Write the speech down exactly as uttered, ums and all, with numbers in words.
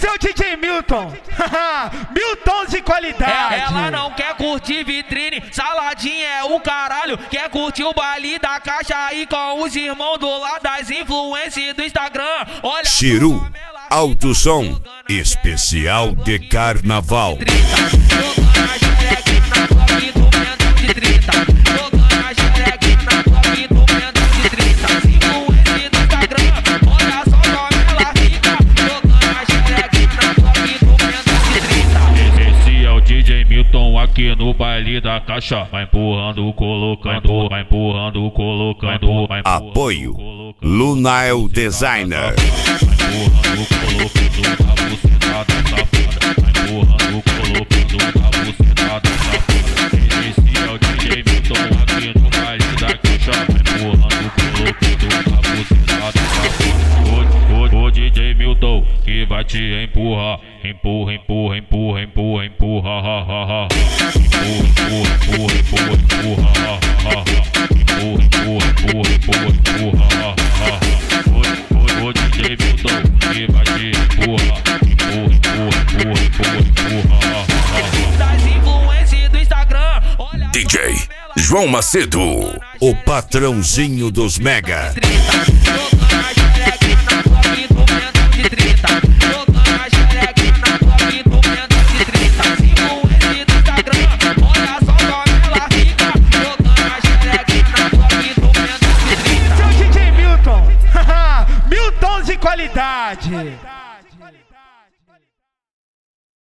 Esse é o D J Milton. Milton de qualidade. Ela não quer curtir vitrine, saladinha é o caralho. Quer curtir o baile da caixa aí com os irmãos do lado das influências do Instagram. Olha Chiru, alto som, especial de carnaval. Aqui no baile da caixa, vai empurrando, colocando, vai empurrando, colocando, vai empurrando. Apoio Lunael Designer. Vai empurrando, colocando, a bucetada safada. Vai empurrando, colocando, a bucetada safada. Esse é o D J Milton aqui no baile da caixa, vai empurrando, colocando, a bucetada safada. O, o, o D J Milton que vai te empurrar, empurra, empurra, empurra, empurra, empurra, ha, ha, ha. Empurra, empurra, empurra, empurra, ha, ha, ha. Empurra, empurra, empurra, empurra, ha, ha, ha. O D J Milton que vai te empurrar, empurra, empurra, empurra, empurra, ha, ha, ha. Das influências do Instagram. D J João Macedo, o patrãozinho dos Mega.